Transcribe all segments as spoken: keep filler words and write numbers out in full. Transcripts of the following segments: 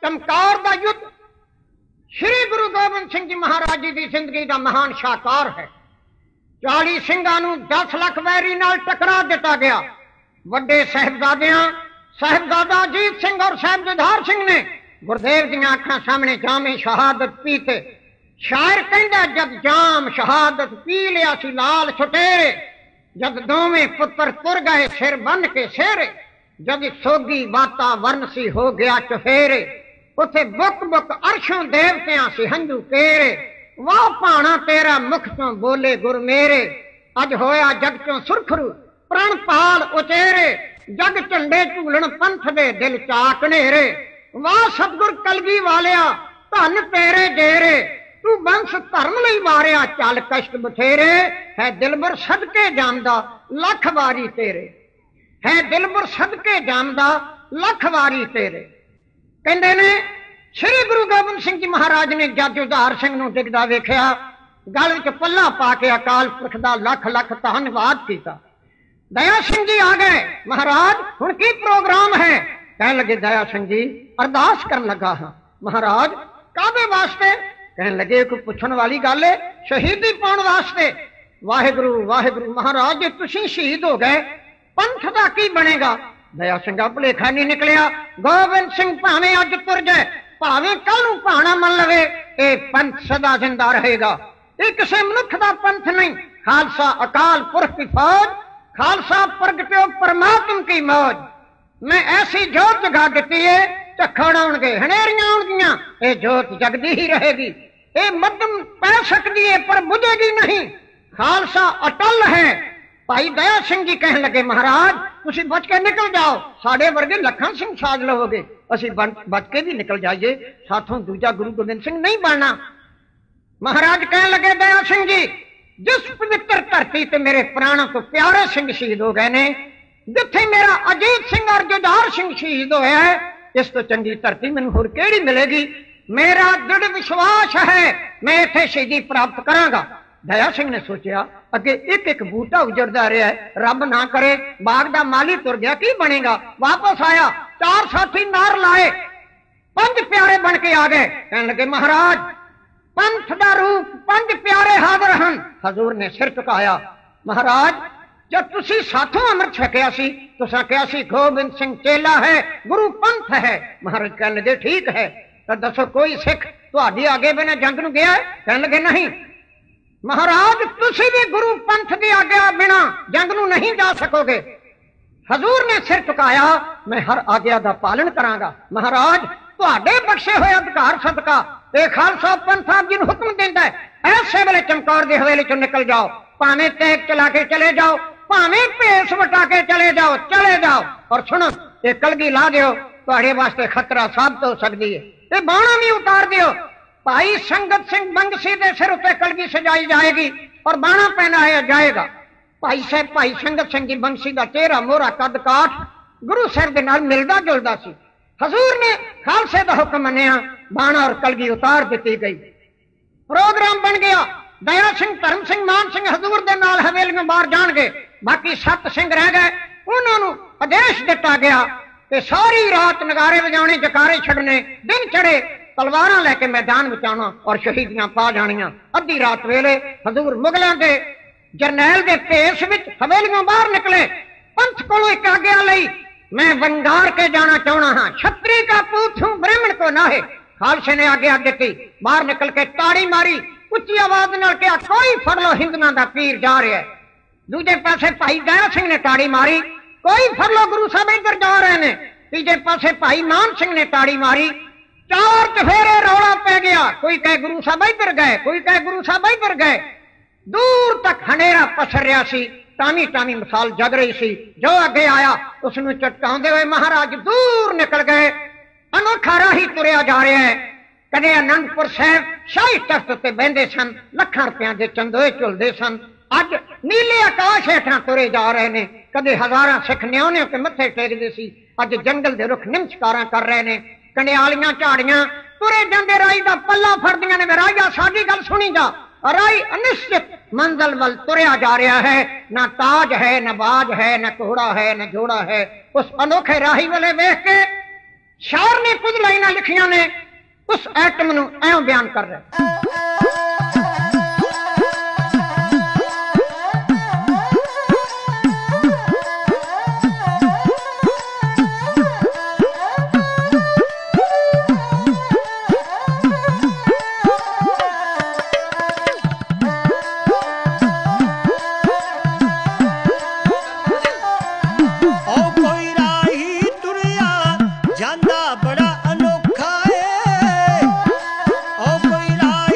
चमकौर का युद्ध श्री गुरु गोबिंद सिंह जी महाराज जी की जिंदगी का महान शाहकार है। चाली सिंघां नूं दस लख वैरी नाल टकरा दिता गया। वड्डे साहिबजादियां साहिबजादा अजीत सिंह और साहिब जुधार सिंह ने गुरदेव दी अखां सामने जामे शहादत पी ते शायर कहंदा जब जाम शहादत पी लिया सी लाल छुटेरे, जब दोवें पुत्र तुर गए सिर बन के सेरे, जब सोगी वातावरण सी हो गया चफेरे, उथे बुक बुक अरशों देवतियां सी हंजू केरे, वाह भाणा तेरा मुख चों बोले गुर मेरे, अज होया जग चों सुरखरू प्रण पाल उचेरे, जग झंडे झूलन पंथ दे दिल चाक नेरे, वाह सतगुर कलगी वालिया धन तेरे जेरे, तू बंस धर्म लई मारिया चल कष्ट बथेरे, है दिलबर सदके जामदा लख वारी तेरे, है दिलबर सदके जामदा लख वारी तेरे। कहंदे ने श्री गुरु गोबिंद सिंह जी महाराज ने जद जुधार सिंह नूं डिगदा वेखिया, गल विच पल्ला पा के अकाल पुरख दा लख लख धन्नवाद कीता। दया सिंह जी आ गए, महाराज हुण की प्रोग्राम है? कहने लगे दया सिंह जी अरदास करन लगा हां। महाराज कादे वास्ते? कहने लगे कोई पुछण वाली गल है, शहीदी पाउण वास्ते। वाहिगुरु वाहिगुरु। महाराज जे तुसीं शहीद हो गए पंथ दा की बनेगा? दया सिंह भुलेखा नहीं निकलिया। गोबिंद सिंह भावें अज तुर जाए, भावें कल नूं भाणा मन लवे, ये पंथ सदा जिंदा रहेगा। ये किसी मनुख दा पंथ नहीं, खालसा अकाल पुरख की फौज, खालसा प्रगट्यो परमात्म की मौज। मैं ऐसी जोत जगा दी है, झक्खड़ आउणगे हनेरियां आउणगियां, ये जोत जगदी ही रहेगी। ये मध्यम पै सकती है पर बुझेगी नहीं। खालसा अटल है। भाई दया सिंह जी कहने लगे महाराज तुसी बच के निकल जाओ, साढ़े वर्गे लखन सिंह साज लवोगे, असी बच के भी निकल जाइए, साथों दूजा गुरु गोबिंद सिंह नहीं बनना। महाराज कहने लगे दया सिंह जी जिस पवित्र धरती ते मेरे प्राणों को प्यारे सिंह शहीद हो गए ने, जिथे मेरा अजीत सिंह और जुधार सिंह शहीद होया है, इस तो चंगी धरती मैनूं होर किहड़ी मिलेगी। मेरा दृढ़ विश्वास है मैं इत्थे शहीदी प्राप्त करांगा। दया सिंह ने सोचा अगे एक एक बूटा उजड़दा रहा है, रब ना करे बाग दा माली तुर गया की बनेगा। वापस आया, चार साथी नार लाए, पंज प्यारे बन के आ गए। कहने लगे महाराज पंथ दा रूप पंज प्यारे हाजिर हन। हजूर ने सिर झुकाया। महाराज जब तुसी साथों अमृत छकिया सी तुसां कहा सी गोबिंद सिंह चेला है, गुरु पंथ है। महाराज कहने लगे ठीक है, तो दसो कोई सिख तुहाडी आगे बिना जंग नूं गया है? कहने लगे नहीं। महाराज तुसी भी गुरु पंथ की आज्ञा बिना जंग नूं नहीं जा सकोगे। हजूर ने सिर झुकाया, मैं हर आज्ञा का पालन करांगा। महाराज तुहाडे बख्शे हुए अधिकार सदका ते खालसा पंथ आप जी नूं हुक्म देंदा है, ऐसे वेले चमकौर दी हवेली चों निकल जाओ, भावें तेग चला के चले जाओ, भावें भेस वटा के चले जाओ, चले जाओ। और सुनो ये कलगी ला दिओ, तुहाडे वास्ते खतरा साबित हो सकती है। ये बाणा भी उतार दिओ, भाई संगत सिंह बंगसी के सिर उत्ते कलगी सजाई जाएगी और बाणा पहनाया जाएगा। भाई साहब भाई संगत सिंह जी बंसी का चेहरा मोहरा कद काठ गुरु साहब के नाल मिलदा जुलदा सी। हजूर ने खालसे का हुक्म मनिया, बाणा और कलगी उतार दी गई। प्रोग्राम बन गया। दया सिंह धर्म सिंह मान सिंह हजूर के नाल हवेलियों बाहर जाणगे, बाकी सत्त सिंह रह गए। उन्होंने आदेश दिता गया कि सारी रात नगारे बजाने जकारे छड़ने, दिन चढ़े तलवारां लेके मैदान में आना और शहीदियां पा जानियां। अद्धी रात वेले हजूर मुगलों के जरनैल के भेस विच हवेलियों बाहर निकले। पंथ को एक आज्ञा लई, मैं वंगार के जाना चाहना हाँ, छत्री का पूत हूं ब्राह्मण को ना है। खालसे ने आज्ञा दी, बाहर निकल के ताड़ी मारी, उच्ची आवाज नाल कहा कोई फड़ लो हिंदुआं दा पीर जा रहा है। दूजे पासे भाई दया सिंह ने ताड़ी मारी, कोई फड़ लो गुरु साहब इधर जा रहे ने। तीजे पासे भाई मान सिंह ने ताड़ी मारी, चार चफेरे रौला पै गया। कोई कहे गुरु साहब इधर गए, कोई कहे गुरु साहब इधर गए। दूर तक हनेरा पसर रहा सी, टामी टामी मिसाल जग रही सी। जो अगे आया उसनू चटकाउंदे हुए महाराज दूर निकल गए। अनोखा राही तुरिया जा रहा है। कदे आनंदपुर साहब शाही तख्त ते बहिंदे सन, लखां रुपया के चंदोए झुलदे सन, अज नीले आकाश हेठां तुरे जा रहे ने। कदे हजारां सिख न्याणे ते मत्थे टेकदे सी, अज जंगल दे रुख निमस्कारां कर रहे ने। कंडियालियां झाड़ियां तुरे जांदे राही दा पल्ला फड़दियां ने। राजा साडी गल सुनी जा, राही अनिश्चित मंजिल वल तुरया जा रहा है। ना ताज है, न बाज है, न घोड़ा है, न जोड़ा है। उस अनोखे राही वाले वेख के ਸ਼ਾਇਰ ਨੇ ਕੁਝ ਲਾਈਨਾਂ ਲਿਖੀਆਂ ਨੇ, ਉਸ ਐਟਮ ਨੂੰ ਐਂ ਬਿਆਨ ਕਰ ਰਿਹਾ। ਜਾਂਦਾ ਬੜਾ ਅਨੋਖਾ ਏ, ਉਹ ਕੋਈ ਰਾਹ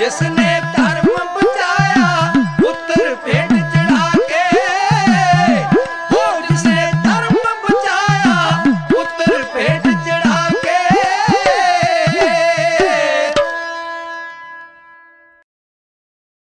जिसने